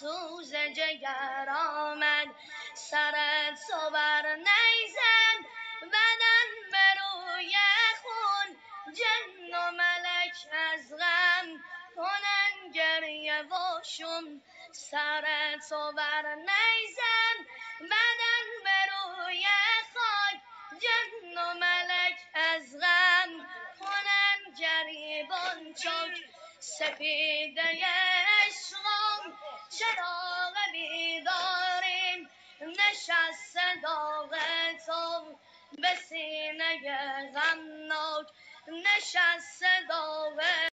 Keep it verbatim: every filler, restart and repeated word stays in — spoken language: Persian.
سوز جگر آمد، سرت صبر نیزن بدن به روی خون، جن و ملک از غم کنن گریه و شوم. سرت صبر نیزن بدن به روی خاک، جن و ملک از غم کنن گریبان چاک. سپیده عشقم چراغ بیداریم، نشسته داغ تو به سینه غمناک، نشسته داغ